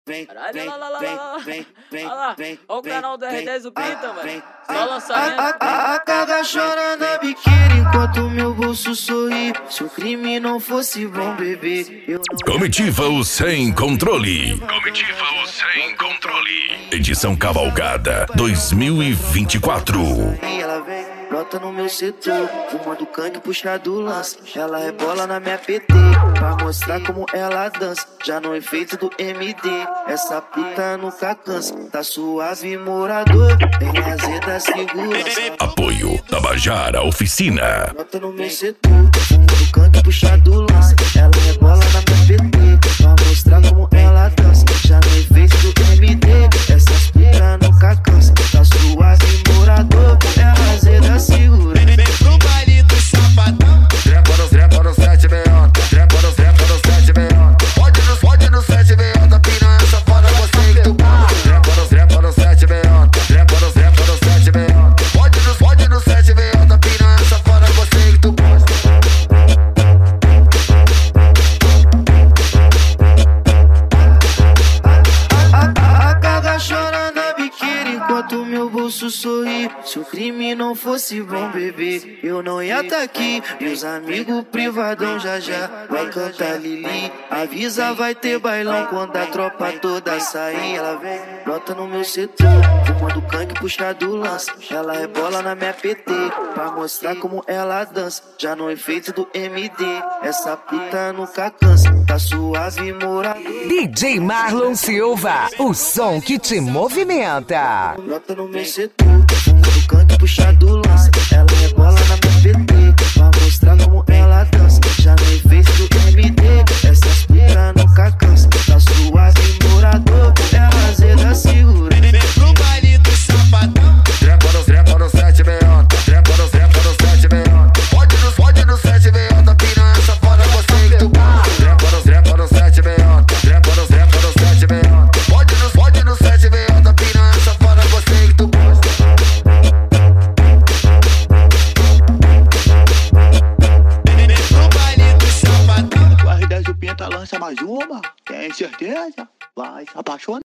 Caralho, olha o canal do R10 o Pita, mano. Só lançamento. A caga chora na biqueira enquanto meu bolso sorri. Se o crime não fosse bom, bebê, eu não... Comitiva o Sem Controle. Comitiva o Sem Controle. Edição Cavalgada 2024. E ela vem, brota no meu setor, fumando cangue, puxa do lance. Ela rebola na minha PT, pra mostrar como ela dança. Já no efeito do MD, essa puta nunca cansa. Tá suave, morador, tem azeda, segurança. Apoio Tabajara Oficina. Brota no meu setor, fumando cangue, puxa do lance. Ela rebola na minha PT, pra mostrar como ela dança. Já no efeito do MD, essas puta nunca cansa. Tá suave, morador, é azeda, segura. Vem pro baile do sapatão. Trepa no 7 meiota. Trepa no 7 meiota. Pode no 7 meiota. Pina essa foda, você que tu gosta. Trepa no 7 meiota. Trepa no 7 meiota. Pode no 7 meiota. Pina essa foda, você que tu gosta. A caga chora na biqueira enquanto meu bolso sorri. Se o crime não fosse bom, bebê, eu não ia tá aqui. Meus amigos privadão já vai cantar Lili. Avisa, vai ter bailão quando a tropa toda sair. Ela vem, brota no meu setor, fumando cangue, puxa do lance. Ela rebola na minha PT, pra mostrar como ela dança. Já no efeito do MD, essa puta nunca cansa. Tá suave, morador. DJ Marlon Silva, o som que te movimenta. Brota no meu setor, fumando cangue, puxa do lance. Ela rebola na minha PT, pra mostrar como ela dança. Já no efeito do MD, essas puta nunca cansa. Tá suave, morador, é azeda, segura. Vem pro baile do sapatão. Trepa no 7 meiota. Trepa no 7 meiota. Pode no 7 meiota. Pina essa foda, você que tu gosta. Trepa no 7 meiota. Trepa no 7 meiota. Pode no 7 meiota. Pina essa foda, você que tu gosta. Vem pro baile do sapatão. O R10 o Pinta lança mais uma, tem certeza? Vai se apaixonar.